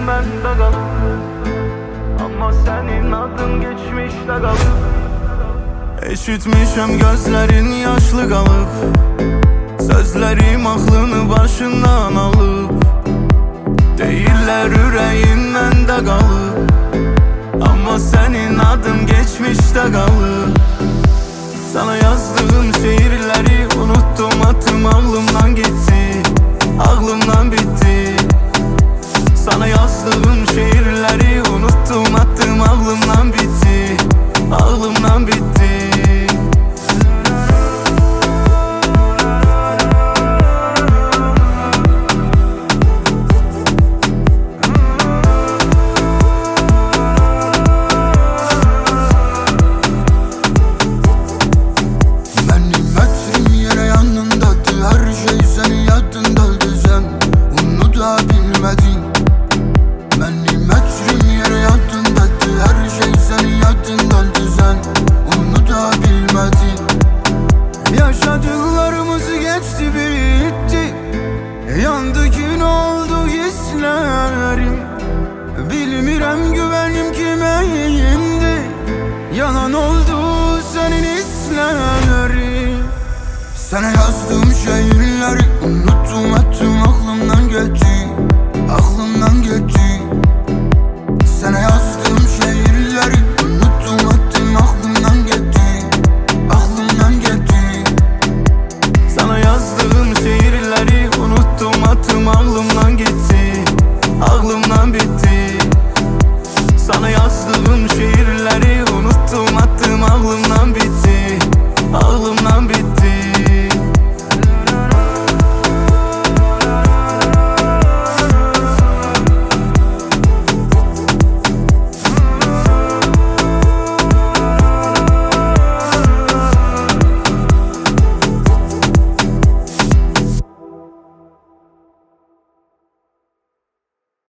bende kalıp, ama senin adın geçmişte kalıp. Eşitmişim gözlerin yaşlı kalıp, sözlerim aklını başından alıp. Değiller yüreğin bende kalıp, ama senin adın geçmişte kalıp. Sana yazdığım şiirleri unuttum, attım, aklımdan gitti, aklımdan bitti. Sana yazdığım şiirleri unuttum, attım, aklımdan bitti, aklımdan bitti. Yaşadıklarımız geçti bitti, yandı gün oldu hislerim. Bilmirem güvenim kime indi, yalan oldu senin hislerin. Sana yazdığım şiirleri unuttum, attım, aklımdan gitti, aklımdan gitti. Sana yazdığım şiirleri unuttum, attım, aklımdan gitti, aklımdan gitti. Sana yazdığım şiirleri unuttum, attım, aklımdan gitti, aklımdan bitti.